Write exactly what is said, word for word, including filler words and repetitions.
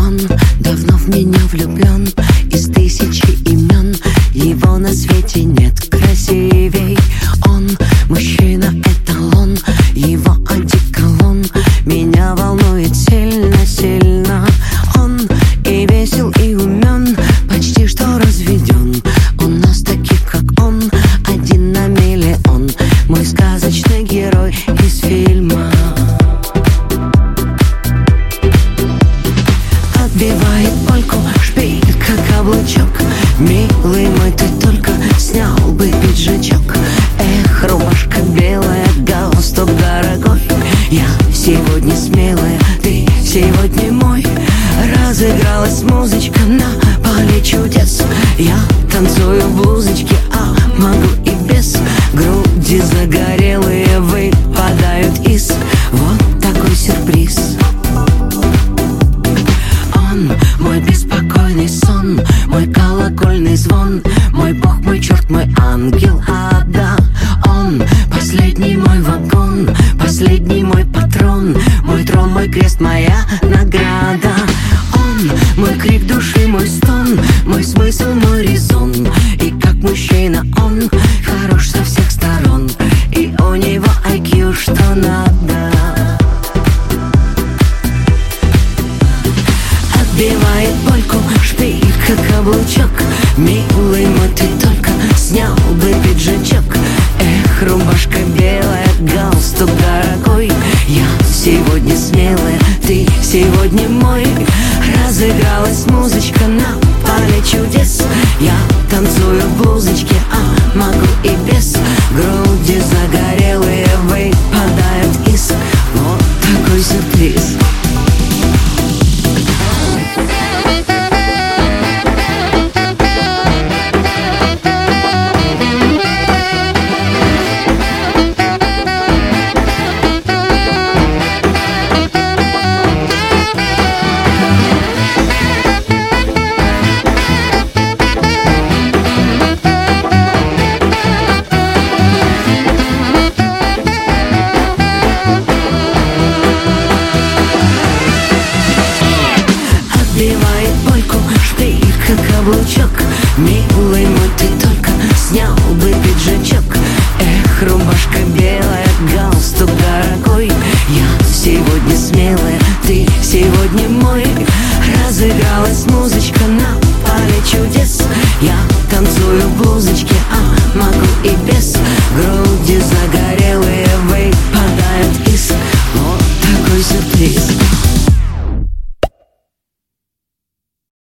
Он давно в меня влюблен, из тысячи имен его на свете нет красивей. Он мужчина, эталон, его одеколон меня волнует сильно-сильно. Он и весел, и умен, почти что разведен. У нас таких, как он, один на миллион. Мой сказочный герой из фильма. Отбивает польку, шпиль, как каблучок. Милый мой, ты только снял бы пиджачок. Эх, рубашка белая, галстук дорогой. Я сегодня смелая, ты сегодня мой. Разыгралась музычка на поле чудес. Я танцую в блузочке, а могу и без. Груди загорелые выпадают из. Вот такой сюрприз. Он мой беспокойный сон, мой колокольный звон, мой бог, мой черт, мой ангел ада. Он последний мой вагон, последний мой патрон, мой трон, мой крест, моя награда. Он мой крик души, мой стон, мой смысл, мой резон. И как мужчина он хорош со всех сторон, и у него ай кью что надо. Отбивает польку, шпиль, как каблучок. Милый мой, ты только снял бы пиджачок. Эх, рубашка белая, галстук дорогой. Я сегодня смелая, ты сегодня мой. Разыгралась музычка на поле чудес. Я танцую в блузочке, а могу и без. Груди загорелые выпадают из. Вот такой сюрприз. Отбивает польку, шпиль, как каблучок. Милый мой, ты только снял бы пиджачок. Эх, рубашка белая, галстук дорогой. Я сегодня смелая, ты сегодня мой. Разыгралась музычка на поле чудес. Я танцую в блузочке, а могу и без. Груди загорелые выпадают из. Вот такой сюрприз.